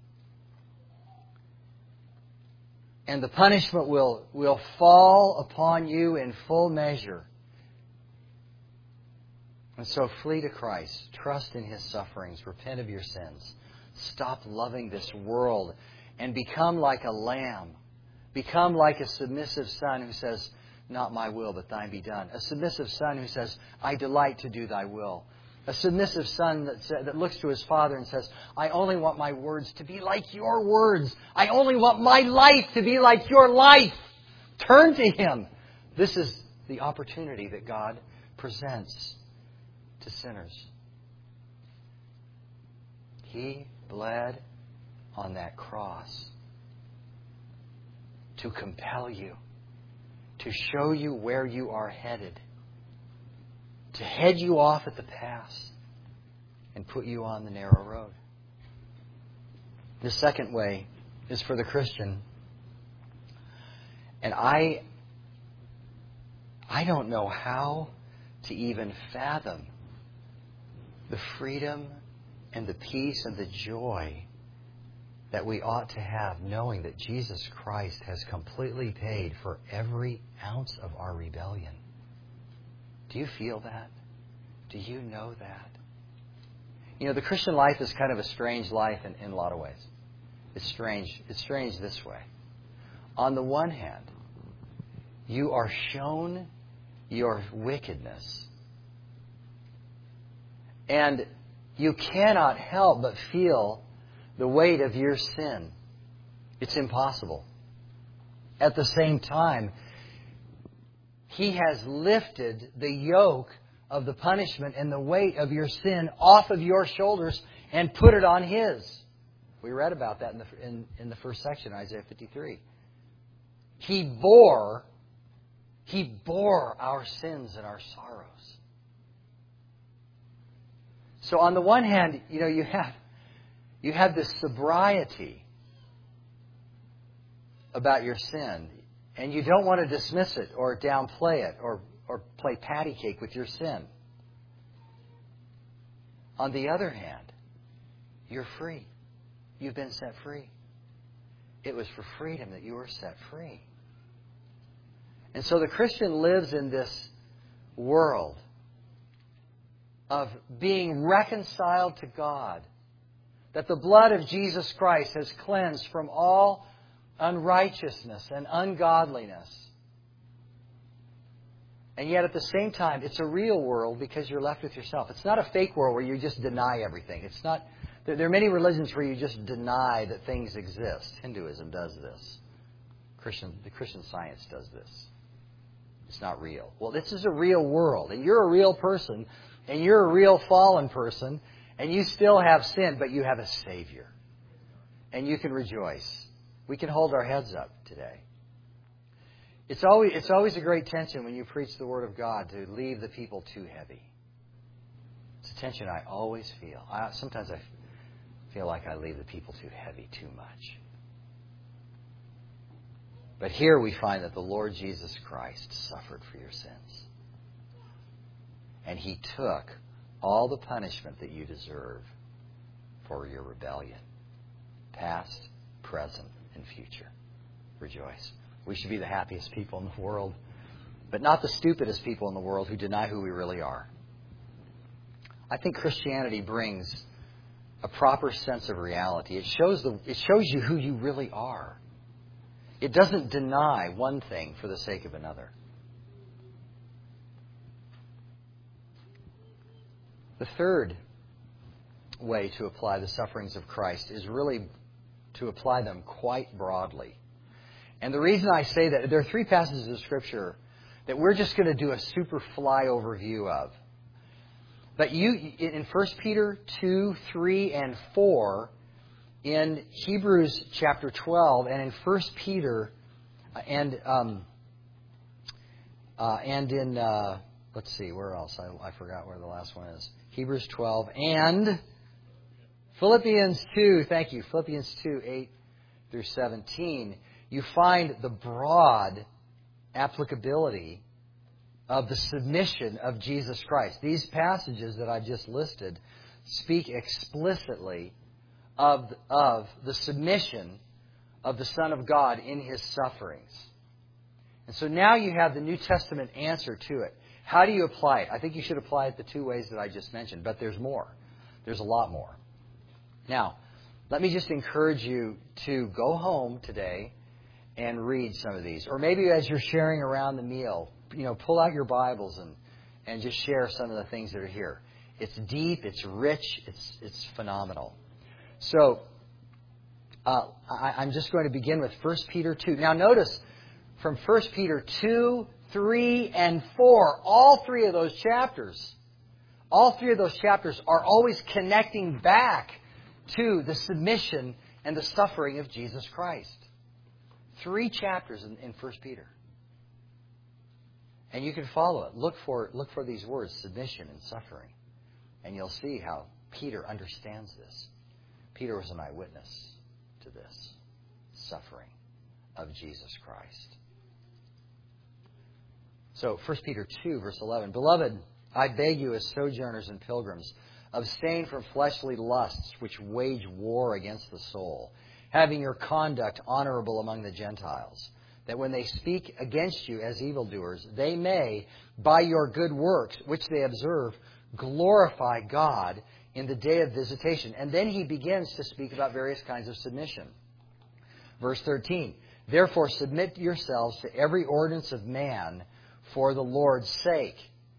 And the punishment will, will fall upon you in full measure. And so flee to Christ. Trust in His sufferings. Repent of your sins. Stop loving this world and become like a lamb. Become like a submissive son who says, not my will, but thine be done. A submissive son who says, I delight to do thy will. A submissive son that, sa- that looks to his father and says, I only want my words to be like your words. I only want my life to be like your life. Turn to Him. This is the opportunity that God presents to sinners. He bled on that cross to compel you, to show you where you are headed, to head you off at the pass and put you on the narrow road. The second way is for the Christian. And I, I don't know how to even fathom the freedom and the peace and the joy that we ought to have, knowing that Jesus Christ has completely paid for every ounce of our rebellion. Do you feel that? Do you know that? You know, the Christian life is kind of a strange life in, in a lot of ways. It's strange. It's strange this way. On the one hand, you are shown your wickedness. And you cannot help but feel the weight of your sin. It's impossible. At the same time, He has lifted the yoke of the punishment and the weight of your sin off of your shoulders and put it on His. We read about that in the, in, in the first section, Isaiah fifty-three. He bore, He bore our sins and our sorrows. So on the one hand, you know, you have, you have this sobriety about your sin, and you don't want to dismiss it or downplay it or, or play patty cake with your sin. On the other hand, you're free. You've been set free. It was for freedom that you were set free. And so the Christian lives in this world of being reconciled to God, that the blood of Jesus Christ has cleansed from all unrighteousness and ungodliness. And yet at the same time, it's a real world because you're left with yourself. It's not a fake world where you just deny everything. It's not. There are many religions where you just deny that things exist. Hinduism does this. Christian, the Christian Science does this. It's not real. Well, this is a real world, and you're a real person, and you're a real fallen person, and you still have sin, but you have a Savior. And you can rejoice. We can hold our heads up today. It's always, it's always a great tension when you preach the Word of God to leave the people too heavy. It's a tension I always feel. I, sometimes I feel like I leave the people too heavy too much. But here we find that the Lord Jesus Christ suffered for your sins. And He took all the punishment that you deserve for your rebellion. Past, present, and future. Rejoice. We should be the happiest people in the world, but not the stupidest people in the world who deny who we really are. I think Christianity brings a proper sense of reality. It shows the, it shows you who you really are. It doesn't deny one thing for the sake of another. The third way to apply the sufferings of Christ is really to apply them quite broadly. And the reason I say that, there are three passages of Scripture that we're just going to do a super flyover view of. But you, in First Peter two, three, and four, in Hebrews chapter twelve, and in First Peter, and um, uh, and in, uh, let's see, where else? I, I forgot where the last one is. Hebrews twelve, and Philippians two, thank you, Philippians two, eight through seventeen. You find the broad applicability of the submission of Jesus Christ. These passages that I just listed speak explicitly of, of the submission of the Son of God in His sufferings. And so now you have the New Testament answer to it. How do you apply it? I think you should apply it the two ways that I just mentioned, but there's more. There's a lot more. Now, let me just encourage you to go home today and read some of these. Or maybe as you're sharing around the meal, you know, pull out your Bibles and, and just share some of the things that are here. It's deep, it's rich, it's it's phenomenal. So, uh, I, I'm just going to begin with First Peter two. Now notice, from First Peter two, three, and four, all three of those chapters, all three of those chapters are always connecting back to the submission and the suffering of Jesus Christ. Three chapters in, in First Peter. And you can follow it. Look for, look for these words, submission and suffering. And you'll see how Peter understands this. Peter was an eyewitness to this suffering of Jesus Christ. So, First Peter two, verse eleven. Beloved, I beg you as sojourners and pilgrims, abstain from fleshly lusts which wage war against the soul, having your conduct honorable among the Gentiles, that when they speak against you as evildoers, they may, by your good works, which they observe, glorify God in the day of visitation. And then he begins to speak about various kinds of submission. Verse thirteen, therefore submit yourselves to every ordinance of man for the Lord's sake.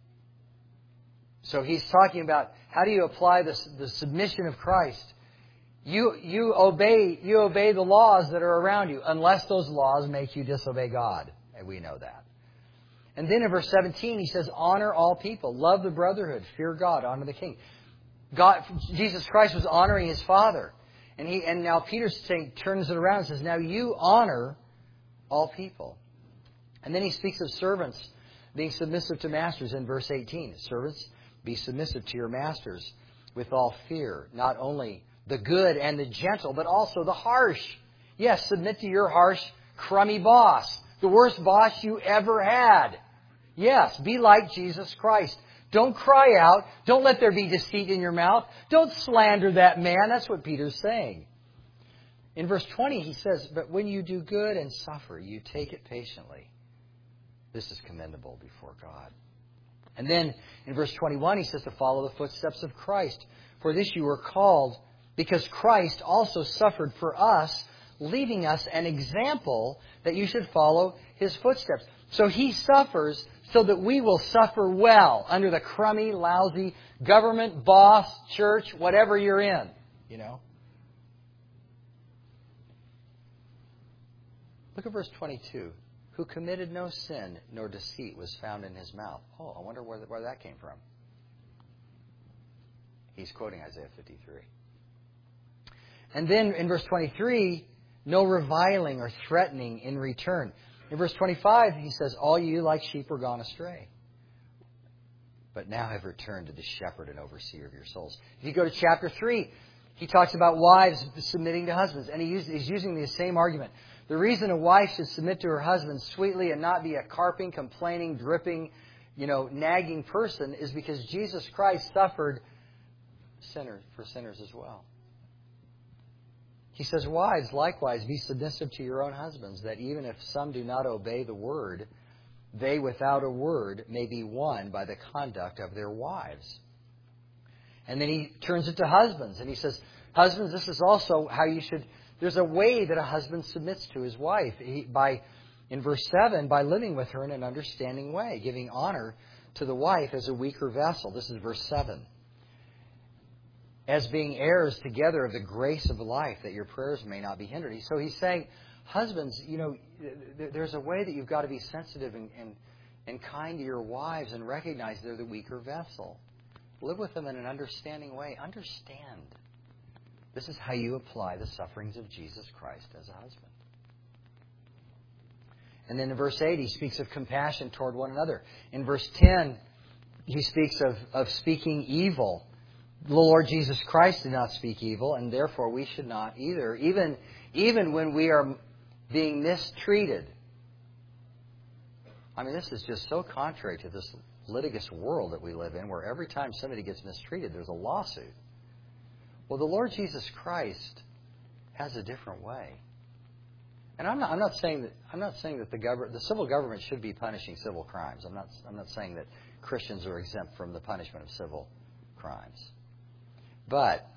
So he's talking about how do you apply this, the submission of Christ. You, you obey, you obey the laws that are around you, unless those laws make you disobey God. And we know that. And then in verse seventeen, he says, honor all people, love the brotherhood, fear God, honor the king. God, Jesus Christ was honoring His Father. And he, and now Peter's saying, turns it around and says, now you honor all people. And then he speaks of servants being submissive to masters in verse eighteen. Servants, be submissive to your masters with all fear, not only the good and the gentle, but also the harsh. Yes, submit to your harsh crummy boss, the worst boss you ever had. Yes, be like Jesus Christ. Don't cry out. Don't let there be deceit in your mouth. Don't slander that man. That's what Peter's saying. In verse twenty, he says, but when you do good and suffer, you take it patiently. This is commendable before God. And then in verse twenty-one, he says to follow the footsteps of Christ. For this you were called, because Christ also suffered for us, leaving us an example that you should follow His footsteps. So He suffers so that we will suffer well under the crummy, lousy government, boss, church, whatever you're in. You know? Look at verse twenty-two. Who committed no sin, nor deceit was found in His mouth. Oh, I wonder where, where that came from. He's quoting Isaiah fifty-three. And then in verse twenty-three, no reviling or threatening in return. In verse twenty-five, he says, all you like sheep were gone astray, but now have returned to the shepherd and overseer of your souls. If you go to chapter three, he talks about wives submitting to husbands. And he uses, he's using the same argument. The reason a wife should submit to her husband sweetly and not be a carping, complaining, dripping, you know, nagging person is because Jesus Christ suffered sinners for sinners as well. He says, wives, likewise, be submissive to your own husbands, that even if some do not obey the word, they without a word may be won by the conduct of their wives. And then he turns it to husbands, and he says, husbands, this is also how you should... There's a way that a husband submits to his wife. He, by, in verse seven, by living with her in an understanding way, giving honor to the wife as a weaker vessel. This is verse seven. As being heirs together of the grace of life, that your prayers may not be hindered. So he's saying, husbands, you know, there's a way that you've got to be sensitive and, and, and kind to your wives and recognize they're the weaker vessel. Live with them in an understanding way. Understand. This is how you apply the sufferings of Jesus Christ as a husband. And then in verse eight, he speaks of compassion toward one another. In verse ten, he speaks of, of speaking evil. The Lord Jesus Christ did not speak evil, and therefore we should not either, even, even when we are being mistreated. I mean, this is just so contrary to this litigious world that we live in, where every time somebody gets mistreated, there's a lawsuit. Well, the Lord Jesus Christ has a different way. And I'm not, I'm not saying that I'm not saying that the government, the civil government should be punishing civil crimes. I'm not I'm not saying that Christians are exempt from the punishment of civil crimes. But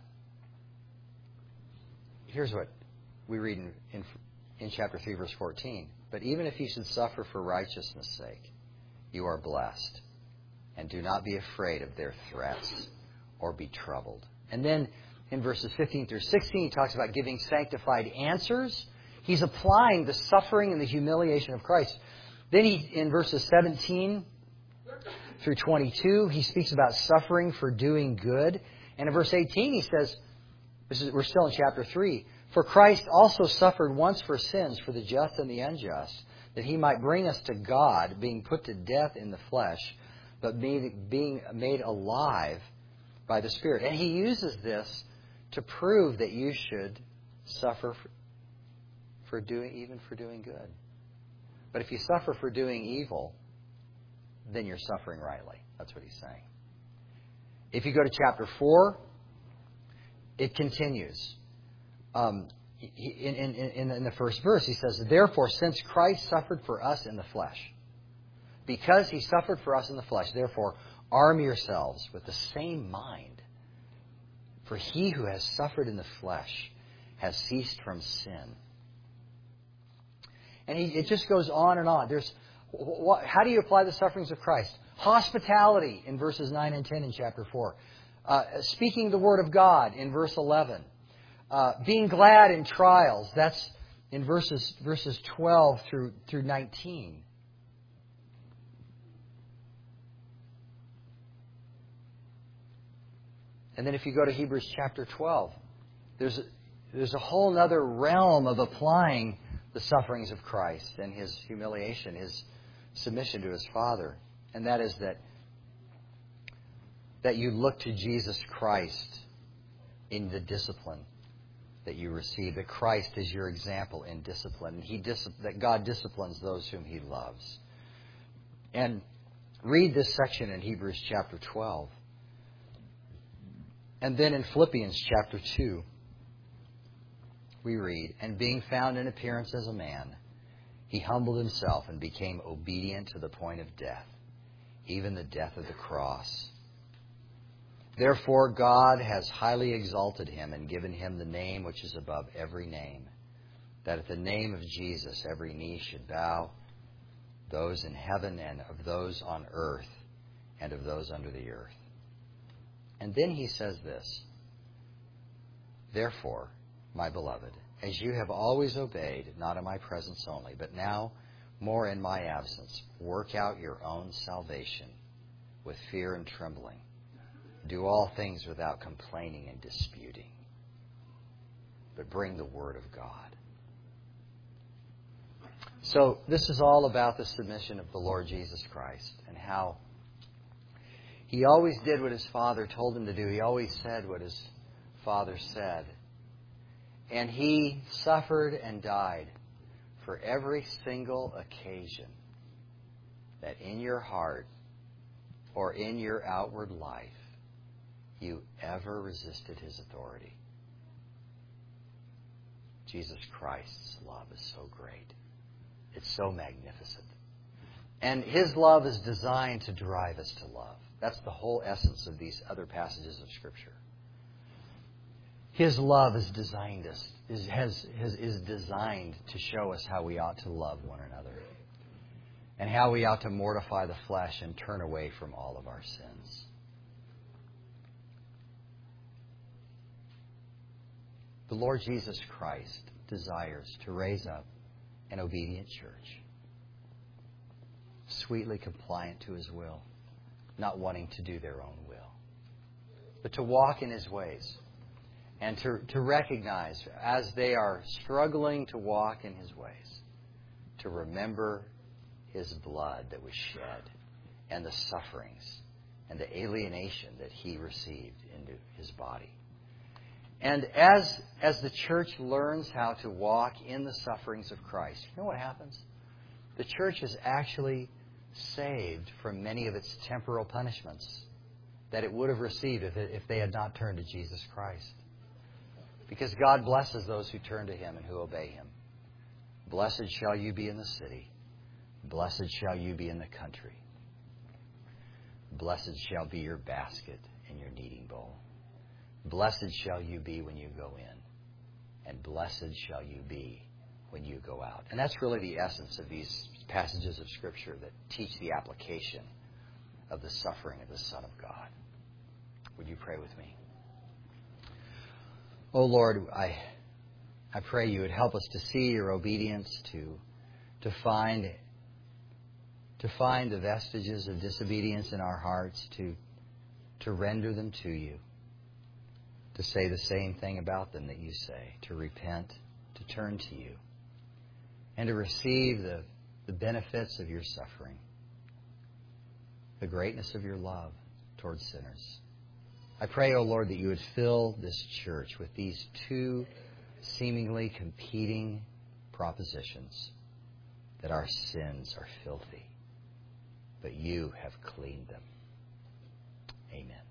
here's what we read in, in, in chapter three, verse fourteen. But even if you should suffer for righteousness' sake, you are blessed. And do not be afraid of their threats or be troubled. And then in verses fifteen through sixteen, he talks about giving sanctified answers. He's applying the suffering and the humiliation of Christ. Then he, in verses seventeen through twenty-two, he speaks about suffering for doing good. And in verse eighteen, he says, this is, we're still in chapter three, for Christ also suffered once for sins, for the just and the unjust, that He might bring us to God, being put to death in the flesh, but being, being made alive by the Spirit. And he uses this to prove that you should suffer for, for doing, even for doing good. But if you suffer for doing evil, then you're suffering rightly. That's what he's saying. If you go to chapter four, it continues. Um, in, in, in, in the first verse, he says, therefore, since Christ suffered for us in the flesh, because He suffered for us in the flesh, therefore, arm yourselves with the same mind. For he who has suffered in the flesh has ceased from sin. And he, it just goes on and on. There's, what, how do you apply the sufferings of Christ? Hospitality in verses nine and ten in chapter four. Uh, speaking the word of God in verse eleven. Uh, being glad in trials. That's in verses verses twelve through through nineteen. And then if you go to Hebrews chapter twelve, there's a, there's a whole other realm of applying the sufferings of Christ and His humiliation, His submission to His Father. And that is that, that you look to Jesus Christ in the discipline that you receive, that Christ is your example in discipline, and he dis- that God disciplines those whom He loves. And read this section in Hebrews chapter twelve. And then in Philippians chapter two, we read, "And being found in appearance as a man, He humbled Himself and became obedient to the point of death, even the death of the cross. Therefore God has highly exalted Him and given Him the name which is above every name, that at the name of Jesus every knee should bow, those in heaven and of those on earth and of those under the earth." And then He says this, "Therefore, my beloved, as you have always obeyed, not in my presence only, but now more in my absence, work out your own salvation with fear and trembling. Do all things without complaining and disputing, but bring the word of God." So this is all about the submission of the Lord Jesus Christ and how He always did what His Father told Him to do. He always said what His Father said. And He suffered and died for every single occasion that in your heart or in your outward life you ever resisted His authority. Jesus Christ's love is so great. It's so magnificent. And His love is designed to drive us to love. That's the whole essence of these other passages of Scripture. His love is designed us, is, has, has, is designed to show us how we ought to love one another and how we ought to mortify the flesh and turn away from all of our sins. The Lord Jesus Christ desires to raise up an obedient church, sweetly compliant to His will, not wanting to do their own will, but to walk in His ways. And to, to recognize, as they are struggling to walk in His ways, to remember His blood that was shed and the sufferings and the alienation that He received into His body. And as, as the church learns how to walk in the sufferings of Christ, you know what happens? The church is actually saved from many of its temporal punishments that it would have received if, it, if they had not turned to Jesus Christ. Because God blesses those who turn to Him and who obey Him. Blessed shall you be in the city. Blessed shall you be in the country. Blessed shall be your basket and your kneading bowl. Blessed shall you be when you go in. And blessed shall you be when you go out. And that's really the essence of these passages of Scripture that teach the application of the suffering of the Son of God. Would you pray with me? Oh Lord, I I pray you would help us to see your obedience, to to find to find the vestiges of disobedience in our hearts, to to render them to you, to say the same thing about them that you say, to repent, to turn to you, and to receive the, the benefits of your suffering, the greatness of your love towards sinners. I pray, O Lord, that you would fill this church with these two seemingly competing propositions, that our sins are filthy, but you have cleaned them. Amen.